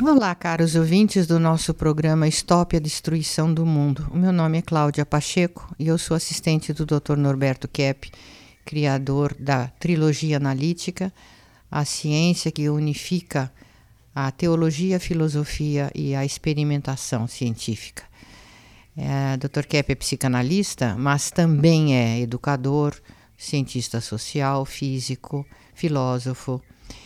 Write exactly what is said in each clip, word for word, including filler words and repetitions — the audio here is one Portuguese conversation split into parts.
Olá, caros ouvintes do nosso programa Stop a Destruição do Mundo. O meu nome é Cláudia Pacheco e eu sou assistente do doutor Norberto Kepp, criador da trilogia analítica, a ciência que unifica a teologia, a filosofia e a experimentação científica. É, doutor Kepp é psicanalista, mas também é educador, cientista social, físico, filósofo.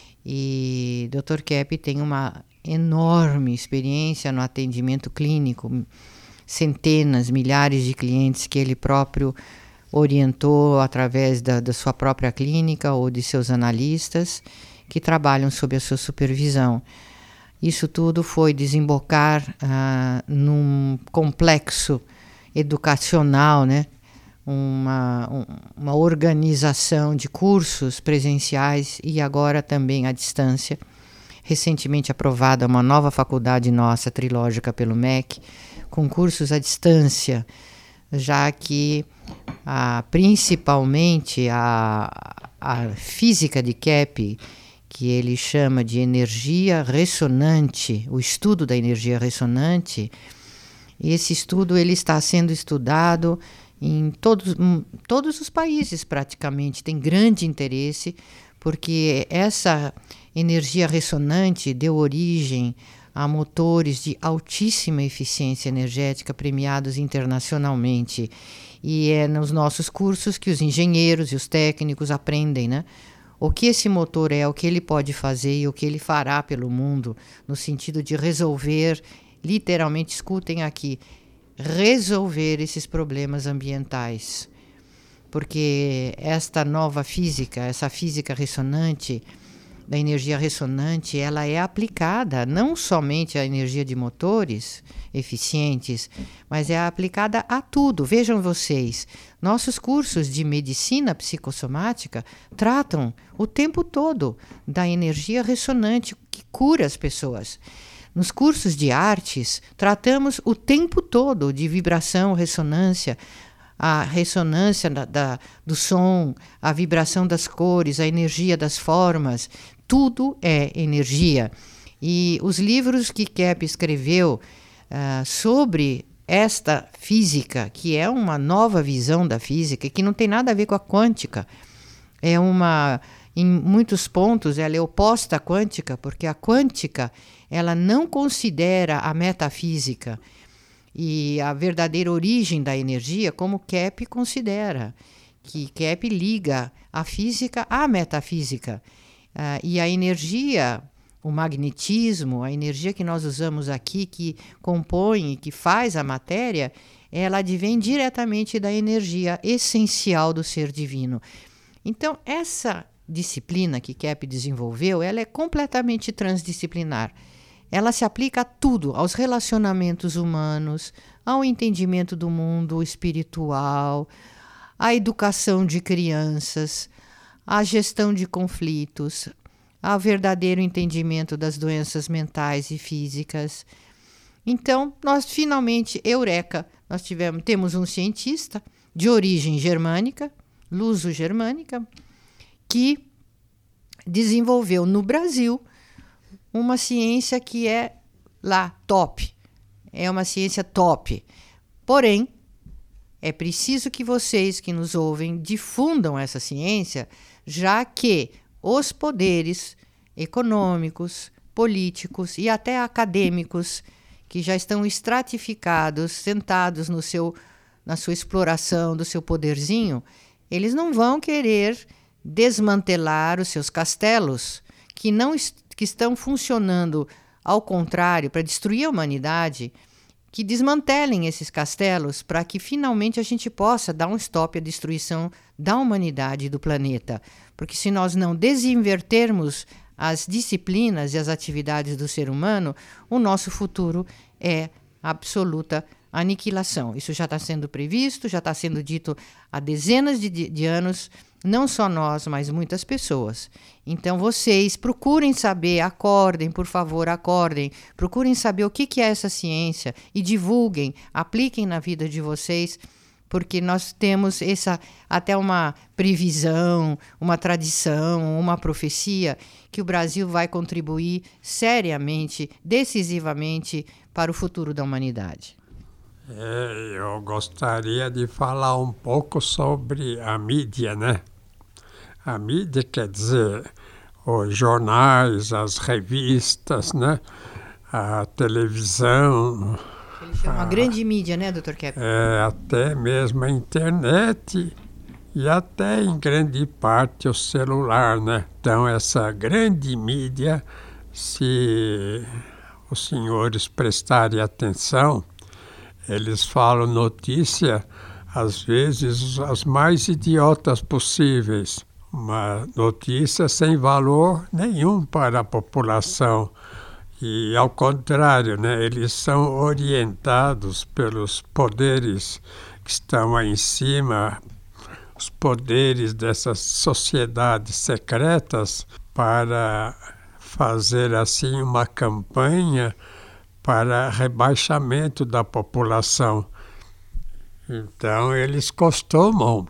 E doutor Kepp tem uma enorme experiência no atendimento clínico, centenas, milhares de clientes que ele próprio orientou através da, da sua própria clínica ou de seus analistas que trabalham sob a sua supervisão. Isso tudo foi desembocar ah, num complexo educacional, né? Uma, um, uma organização de cursos presenciais e agora também à distância. Recentemente aprovada uma nova faculdade nossa, trilógica pelo M E C, com cursos à distância, já que ah, principalmente a, a física de Kepp, que ele chama de energia ressonante, o estudo da energia ressonante, esse estudo ele está sendo estudado em todos, em todos os países praticamente, tem grande interesse, porque essa energia ressonante deu origem a motores de altíssima eficiência energética premiados internacionalmente. E é nos nossos cursos que os engenheiros e os técnicos aprendem, né? O que esse motor é, o que ele pode fazer e o que ele fará pelo mundo, no sentido de resolver, literalmente, escutem aqui, resolver esses problemas ambientais. Porque esta nova física, essa física ressonante, da energia ressonante, ela é aplicada não somente à energia de motores eficientes, mas é aplicada a tudo. Vejam vocês, nossos cursos de medicina psicossomática tratam o tempo todo da energia ressonante que cura as pessoas. Nos cursos de artes, tratamos o tempo todo de vibração, ressonância, a ressonância da, da, do som, a vibração das cores, a energia das formas, tudo é energia. E os livros que Kepp escreveu uh, sobre esta física, que é uma nova visão da física, que não tem nada a ver com a quântica, é uma, em muitos pontos, ela é oposta à quântica, porque a quântica ela não considera a metafísica e a verdadeira origem da energia como Kepp considera, que Kepp liga a física à metafísica. Uh, e a energia, o magnetismo, a energia que nós usamos aqui, que compõe, que faz a matéria, ela advém diretamente da energia essencial do ser divino. Então, essa disciplina que Kepp desenvolveu, ela é completamente transdisciplinar. Ela se aplica a tudo, aos relacionamentos humanos, ao entendimento do mundo espiritual, à educação de crianças, à gestão de conflitos, ao verdadeiro entendimento das doenças mentais e físicas. Então, nós finalmente, eureka, nós tivemos, temos um cientista de origem germânica, luso-germânica, que desenvolveu no Brasil uma ciência que é lá top, é uma ciência top. Porém, é preciso que vocês que nos ouvem difundam essa ciência, já que os poderes econômicos, políticos e até acadêmicos que já estão estratificados, sentados no seu, na sua exploração do seu poderzinho, eles não vão querer desmantelar os seus castelos que, não est- que estão funcionando ao contrário para destruir a humanidade, que desmantelem esses castelos para que finalmente a gente possa dar um stop à destruição da humanidade e do planeta. Porque se nós não desinvertermos as disciplinas e as atividades do ser humano, o nosso futuro é absoluta aniquilação. Isso já está sendo previsto, já está sendo dito há dezenas de, de anos, não só nós, mas muitas pessoas. Então vocês procurem saber, acordem, por favor, acordem, procurem saber o que, que é essa ciência e divulguem, apliquem na vida de vocês, porque nós temos essa até uma previsão, uma tradição, uma profecia que o Brasil vai contribuir seriamente, decisivamente para o futuro da humanidade. É, eu gostaria de falar um pouco sobre a mídia, né? A mídia quer dizer os jornais, as revistas, né? A televisão. Ele chama a grande mídia, né, doutor Kepp? É, até mesmo a internet e até em grande parte o celular, né? Então essa grande mídia, se os senhores prestarem atenção, eles falam notícia, às vezes, as mais idiotas possíveis. Uma notícia sem valor nenhum para a população. E, ao contrário, né, eles são orientados pelos poderes que estão aí em cima, os poderes dessas sociedades secretas, para fazer, assim, uma campanha para rebaixamento da população. Então, eles costumam,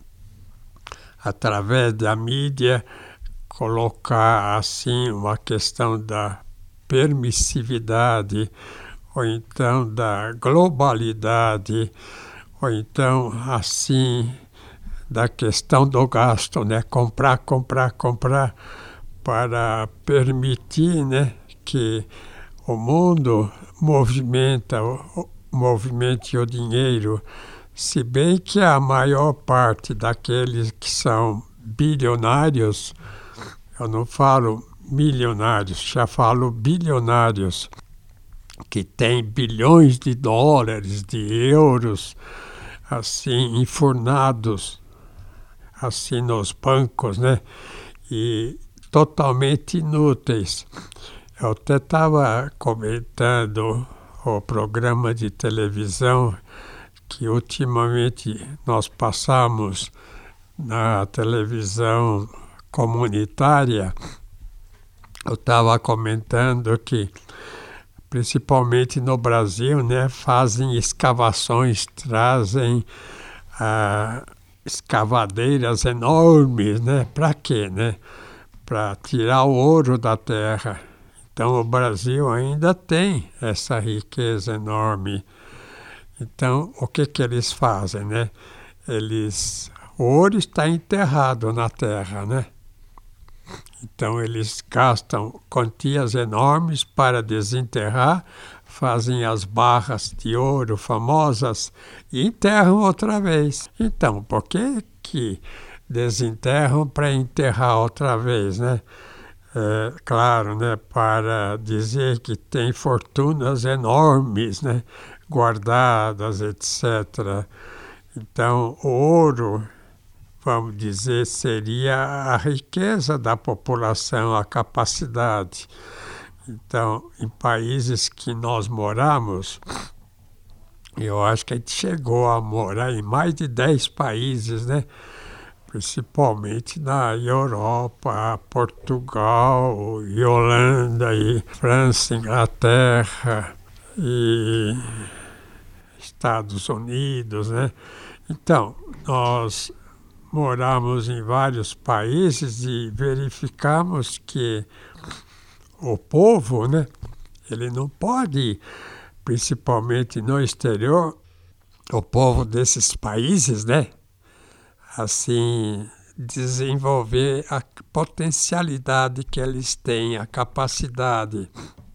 através da mídia, colocar, assim, uma questão da permissividade, ou então da globalidade, ou então, assim, da questão do gasto, né? Comprar, comprar, comprar, para permitir, né, que o mundo movimenta, o, movimente o dinheiro, se bem que a maior parte daqueles que são bilionários, eu não falo milionários, já falo bilionários, que têm bilhões de dólares, de euros, assim, enfurnados, assim, nos bancos, né? E totalmente inúteis. Eu até estava comentando o programa de televisão que ultimamente nós passamos na televisão comunitária. Eu estava comentando que, principalmente no Brasil, né, fazem escavações, trazem ah, escavadeiras enormes, né? Para quê, né? Para tirar o ouro da terra. Então, o Brasil ainda tem essa riqueza enorme. Então, o que que eles fazem, né? Eles, o ouro está enterrado na terra, né? Então, eles gastam quantias enormes para desenterrar, fazem as barras de ouro famosas e enterram outra vez. Então, por que que desenterram para enterrar outra vez, né? É, claro, né, para dizer que tem fortunas enormes, né, guardadas, etcétera. Então, o ouro, vamos dizer, seria a riqueza da população, a capacidade. Então, em países que nós moramos, eu acho que a gente chegou a morar em mais de dez países, né? Principalmente na Europa, Portugal, e Holanda, e França, Inglaterra e Estados Unidos, né? Então, nós moramos em vários países e verificamos que o povo, né, ele não pode, principalmente no exterior, o povo desses países, né, assim, desenvolver a potencialidade que eles têm, a capacidade.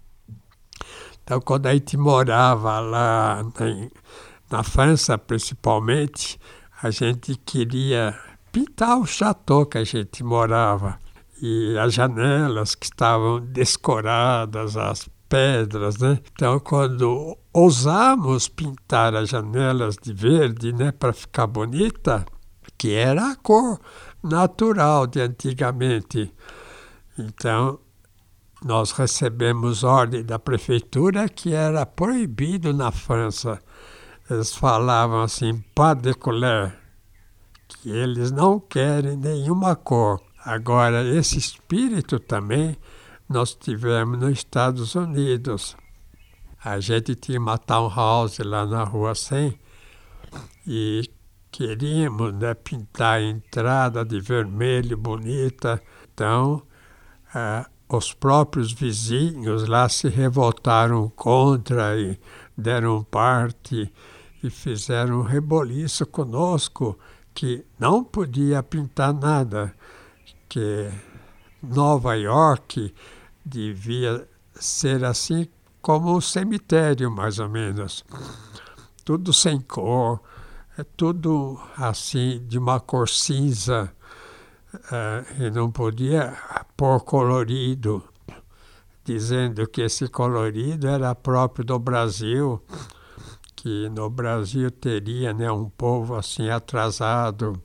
Então, quando a gente morava lá na, na França, principalmente, a gente queria pintar o chateau que a gente morava. E as janelas que estavam descoradas, as pedras, né? Então, quando ousamos pintar as janelas de verde, né, para ficar bonita, que era a cor natural de antigamente. Então, nós recebemos ordem da prefeitura que era proibido na França. Eles falavam assim, pas de couleur, que eles não querem nenhuma cor. Agora, esse espírito também nós tivemos nos Estados Unidos. A gente tinha uma townhouse lá na Rua cem, e queríamos, né, pintar a entrada de vermelho bonita. Então, ah, os próprios vizinhos lá se revoltaram contra e deram parte e fizeram um reboliço conosco que não podia pintar nada, que Nova York devia ser assim como um cemitério, mais ou menos. Tudo sem cor, é tudo assim de uma cor cinza, uh, e não podia pôr colorido, dizendo que esse colorido era próprio do Brasil, que no Brasil teria, né, um povo assim atrasado.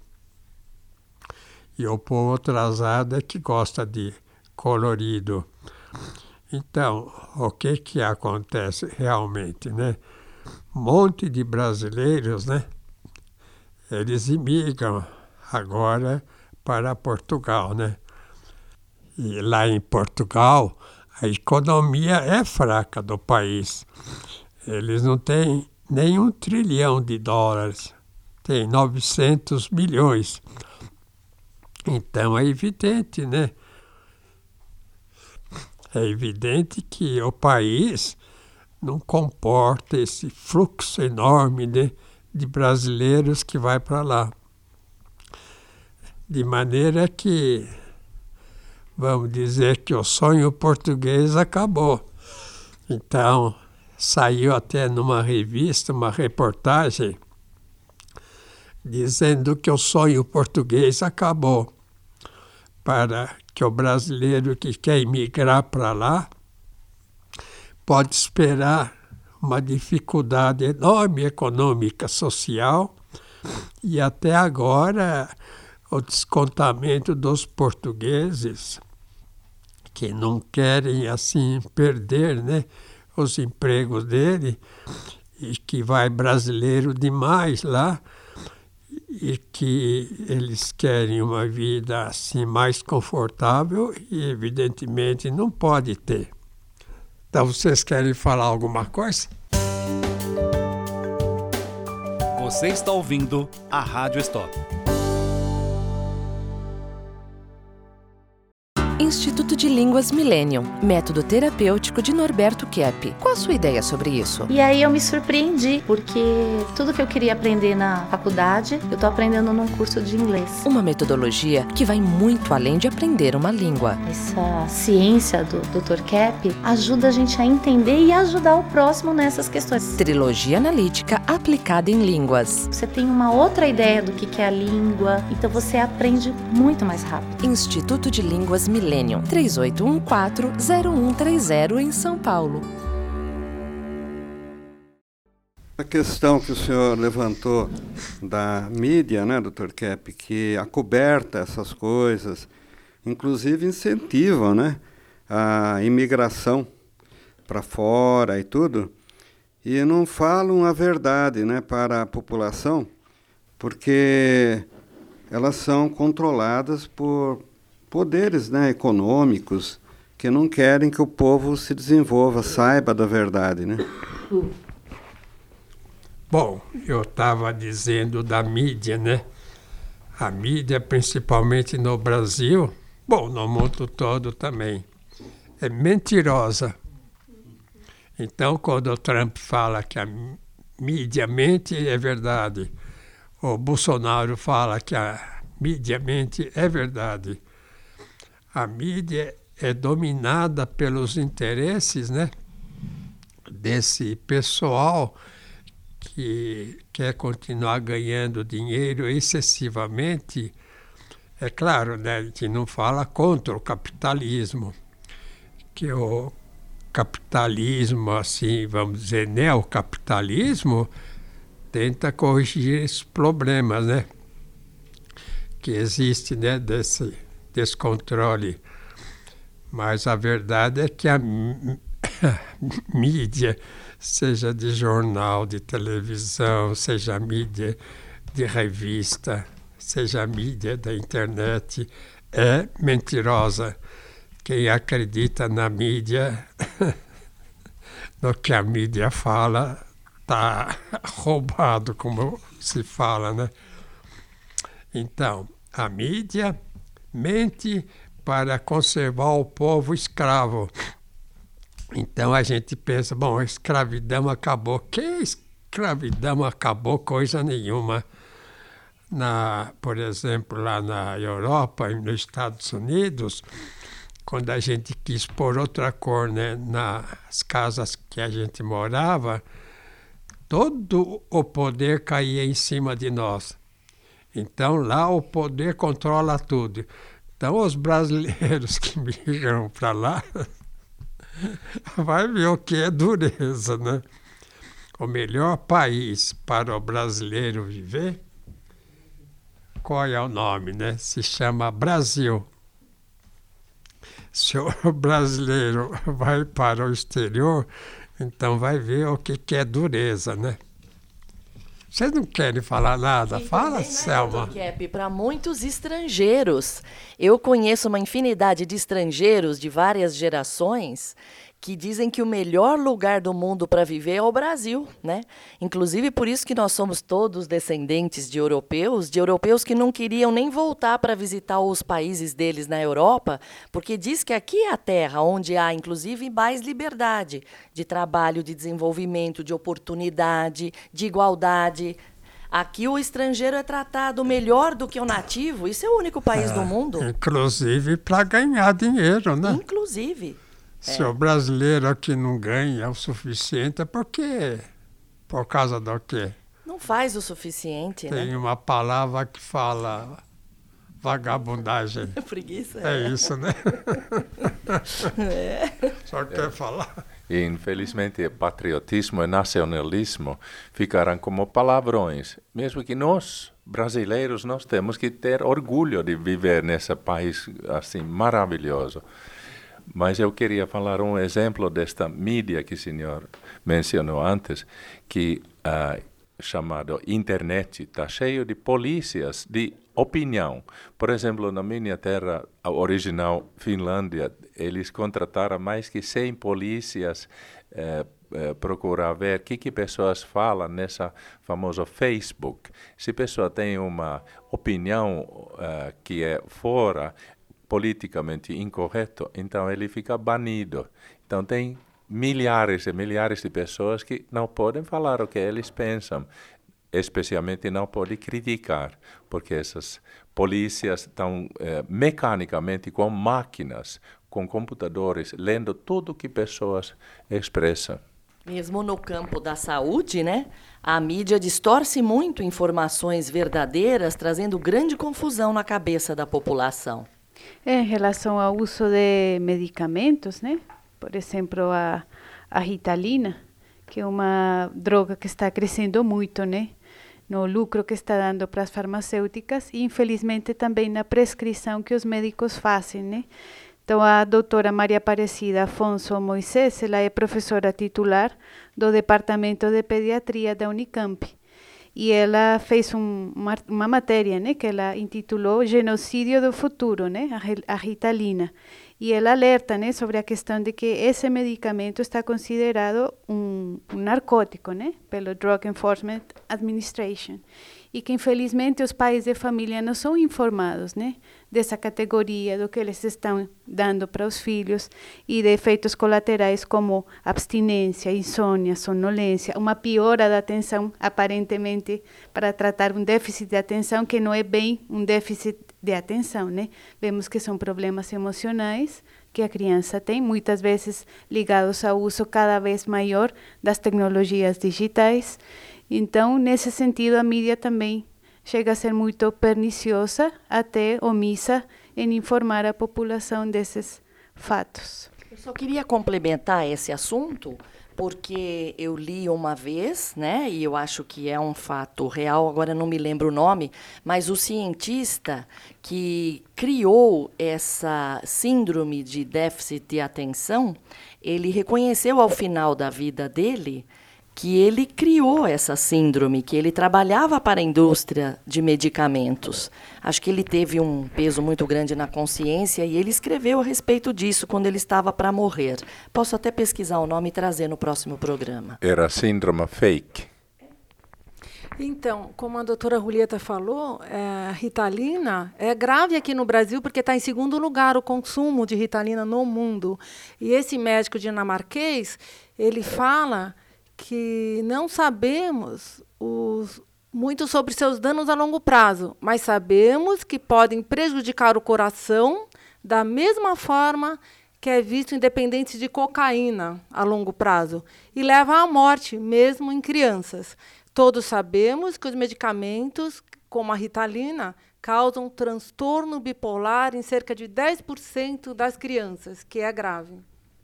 E o povo atrasado é que gosta de colorido. Então, o que que acontece realmente, né? Um monte de brasileiros, né? Eles imigram agora para Portugal, né? E lá em Portugal, a economia é fraca do país. Eles não têm nem um trilhão de dólares, tem novecentos milhões. Então é evidente, né? É evidente que o país não comporta esse fluxo enorme, né, de brasileiros que vai para lá. De maneira que, vamos dizer que o sonho português acabou. Então, saiu até numa revista, uma reportagem, dizendo que o sonho português acabou, para que o brasileiro que quer emigrar para lá pode esperar uma dificuldade enorme econômica, social, e até agora o descontamento dos portugueses que não querem assim perder, né, os empregos dele, e que vai brasileiro demais lá, e que eles querem uma vida assim mais confortável e evidentemente não pode ter. Então vocês querem falar alguma coisa? Você está ouvindo a Rádio Stop. Instituto de Línguas Millennium, método terapêutico de Norberto Kepp. Qual a sua ideia sobre isso? E aí eu me surpreendi, porque tudo que eu queria aprender na faculdade, eu estou aprendendo num curso de inglês. Uma metodologia que vai muito além de aprender uma língua. Essa ciência do doutor Kepp ajuda a gente a entender e ajudar o próximo nessas questões. Trilogia analítica aplicada em línguas. Você tem uma outra ideia do que é a língua, então você aprende muito mais rápido. Instituto de Línguas Millennium. três oito um quatro, zero um três zero em São Paulo. A questão que o senhor levantou da mídia, né, doutor Kepp, que acoberta essas coisas, inclusive incentivam, né, a imigração para fora e tudo, e não falam a verdade, né, para a população, porque elas são controladas por poderes, né, econômicos que não querem que o povo se desenvolva, saiba da verdade, né? Bom, eu estava dizendo da mídia, né? A mídia, principalmente no Brasil, bom, no mundo todo também, é mentirosa. Então, quando o Trump fala que a mídia mente, é verdade. O Bolsonaro fala que a mídia mente, é verdade. A mídia é dominada pelos interesses, né, desse pessoal que quer continuar ganhando dinheiro excessivamente. É claro, né, que não fala contra o capitalismo, que o capitalismo, assim, vamos dizer, neocapitalismo, tenta corrigir esses problemas, né, que existe, né, desse descontrole. Mas a verdade é que a mídia, seja de jornal, de televisão, seja a mídia de revista, seja a mídia da internet, é mentirosa. Quem acredita na mídia, no que a mídia fala, está roubado, como se fala, né? Então, a mídia mente para conservar o povo escravo. Então a gente pensa, bom, a escravidão acabou. Que escravidão acabou? Coisa nenhuma. Na, por exemplo, lá na Europa e nos Estados Unidos, quando a gente quis pôr outra cor, né, nas casas que a gente morava, todo o poder caía em cima de nós. Então lá o poder controla tudo. Então os brasileiros que migram para lá vai ver o que é dureza, né? O melhor país para o brasileiro viver, qual é o nome, né? Se chama Brasil. Se o brasileiro vai para o exterior, então vai ver o que, que é dureza, né? Vocês não querem falar nada? E Fala, também, Selma. Né, para muitos estrangeiros. Eu conheço uma infinidade de estrangeiros de várias gerações que dizem que o melhor lugar do mundo para viver é o Brasil, né? Inclusive por isso que nós somos todos descendentes de europeus, de europeus que não queriam nem voltar para visitar os países deles na Europa, porque diz que aqui é a terra onde há, inclusive, mais liberdade de trabalho, de desenvolvimento, de oportunidade, de igualdade. Aqui o estrangeiro é tratado melhor do que o nativo. Isso é o único país É, do mundo. Inclusive para ganhar dinheiro, né? Inclusive. Se É. o brasileiro aqui não ganha o suficiente, é porque, por causa do quê? Não faz o suficiente, Tem né? uma palavra que fala vagabundagem. Preguiça. É isso, né? É. Só quer falar. E, infelizmente, patriotismo e nacionalismo ficarão como palavrões. Mesmo que nós, brasileiros, nós temos que ter orgulho de viver nesse país assim maravilhoso. Mas eu queria falar um exemplo desta mídia que o senhor mencionou antes, que uh, chamado internet está cheio de polícias de opinião. Por exemplo, na minha terra a original, Finlândia, eles contrataram mais que cem polícias eh, eh, procurar ver o que, que pessoas falam nessa famosa Facebook. Se a pessoa tem uma opinião uh, que é fora politicamente incorreto, então ele fica banido. Então tem milhares e milhares de pessoas que não podem falar o que eles pensam, especialmente não podem criticar, porque essas polícias estão eh, mecanicamente com máquinas, com computadores, lendo tudo que pessoas expressam. Mesmo no campo da saúde, né? A mídia distorce muito informações verdadeiras, trazendo grande confusão na cabeça da população. Em relação ao uso de medicamentos, né? Por exemplo, a, a Ritalina, que é uma droga que está crescendo muito, né? No lucro que está dando para as farmacêuticas e, infelizmente, também na prescrição que os médicos fazem, né? Então, a doutora Maria Aparecida Afonso Moisés, ela é professora titular do Departamento de Pediatria da Unicamp. E ela fez um, uma, uma matéria, né, que ela intitulou Genocídio do Futuro, né, a, a Ritalina. E ela alerta, né, sobre a questão de que esse medicamento está considerado um, um narcótico, né, pelo Drug Enforcement Administration. E que, infelizmente, os pais de família não são informados, né, dessa categoria, do que eles estão dando para os filhos e de efeitos colaterais como abstinência, insônia, sonolência, uma piora da atenção, aparentemente, para tratar um déficit de atenção que não é bem um déficit de atenção, né? Vemos que são problemas emocionais que a criança tem, muitas vezes ligados ao uso cada vez maior das tecnologias digitais. Então, nesse sentido, a mídia também chega a ser muito perniciosa, até omissa em informar a população desses fatos. Eu só queria complementar esse assunto, porque eu li uma vez, né, e eu acho que é um fato real, agora não me lembro o nome, mas o cientista que criou essa síndrome de déficit de atenção, ele reconheceu ao final da vida dele que ele criou essa síndrome, que ele trabalhava para a indústria de medicamentos. Acho que ele teve um peso muito grande na consciência e ele escreveu a respeito disso quando ele estava para morrer. Posso até pesquisar o nome e trazer no próximo programa. Era síndrome fake. Então, como a doutora Julieta falou, é, a Ritalina é grave aqui no Brasil porque está em segundo lugar o consumo de Ritalina no mundo. E esse médico dinamarquês, ele fala que não sabemos os, muito sobre seus danos a longo prazo, mas sabemos que podem prejudicar o coração da mesma forma que é visto em dependentes de cocaína a longo prazo e leva à morte, mesmo em crianças. Todos sabemos que os medicamentos, como a Ritalina, causam transtorno bipolar em cerca de dez por cento das crianças, que é grave.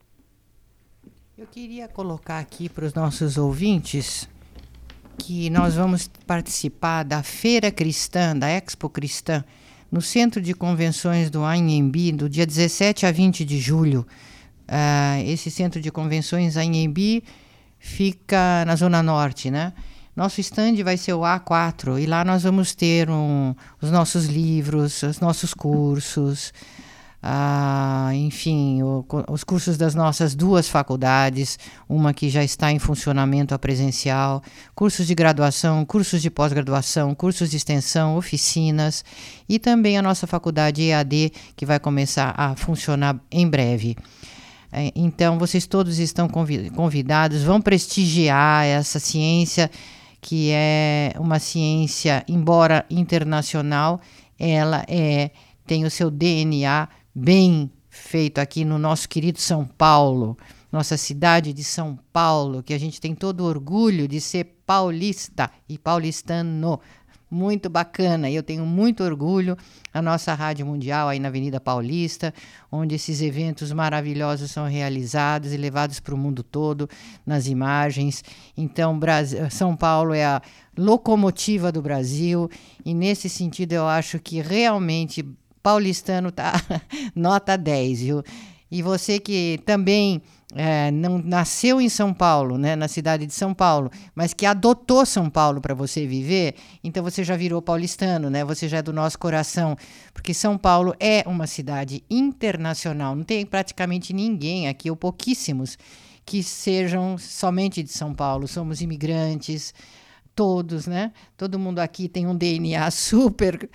Eu queria colocar aqui para os nossos ouvintes que nós vamos participar da Feira Cristã, da Expo Cristã, no Centro de Convenções do Anhembi, do dia dezessete a vinte de julho. Uh, esse Centro de Convenções Anhembi fica na Zona Norte, né? Nosso stand vai ser o A quatro e lá nós vamos ter um, os nossos livros, os nossos cursos, ah, enfim, o, os cursos das nossas duas faculdades, uma que já está em funcionamento a presencial, cursos de graduação, cursos de pós-graduação, cursos de extensão, oficinas e também a nossa faculdade E A D, que vai começar a funcionar em breve. Então, vocês todos estão convidados, vão prestigiar essa ciência, que é uma ciência, embora internacional, ela é, tem o seu D N A bem feito aqui no nosso querido São Paulo, nossa cidade de São Paulo, que a gente tem todo orgulho de ser paulista e paulistano. Muito bacana, eu tenho muito orgulho, a nossa Rádio Mundial aí na Avenida Paulista, onde esses eventos maravilhosos são realizados e levados para o mundo todo, nas imagens. Então, Brasil, São Paulo é a locomotiva do Brasil, e nesse sentido eu acho que realmente paulistano tá nota dez, viu? E você que também é, não nasceu em São Paulo, né, na cidade de São Paulo, mas que adotou São Paulo para você viver, então você já virou paulistano, né? Você já é do nosso coração, porque São Paulo é uma cidade internacional. Não tem praticamente ninguém aqui, ou pouquíssimos, que sejam somente de São Paulo. Somos imigrantes, todos, né? Todo mundo aqui tem um D N A super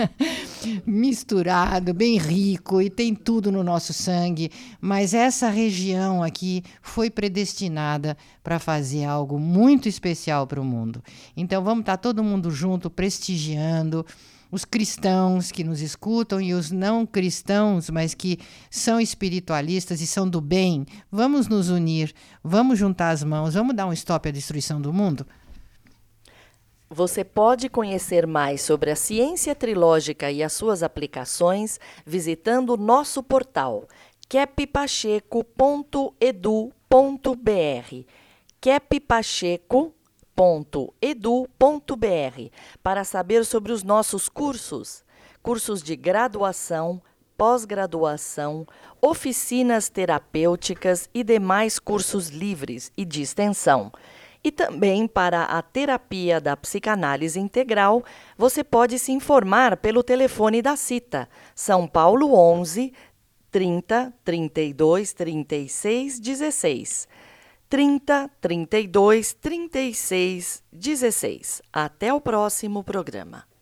misturado, bem rico, e tem tudo no nosso sangue, mas essa região aqui foi predestinada para fazer algo muito especial para o mundo. Então vamos estar todo mundo junto, prestigiando os cristãos que nos escutam e os não cristãos, mas que são espiritualistas e são do bem. Vamos nos unir, vamos juntar as mãos, vamos dar um stop à destruição do mundo? Você pode conhecer mais sobre a ciência trilógica e as suas aplicações visitando o nosso portal kep pacheco ponto edu ponto br, kep pacheco ponto edu ponto br, para saber sobre os nossos cursos, cursos de graduação, pós-graduação, oficinas terapêuticas e demais cursos livres e de extensão. E também para a terapia da psicanálise integral, você pode se informar pelo telefone da Cita, São Paulo onze, trinta, trinta e dois, trinta e seis, dezesseis. trinta, trinta e dois, trinta e seis, dezesseis. Até o próximo programa.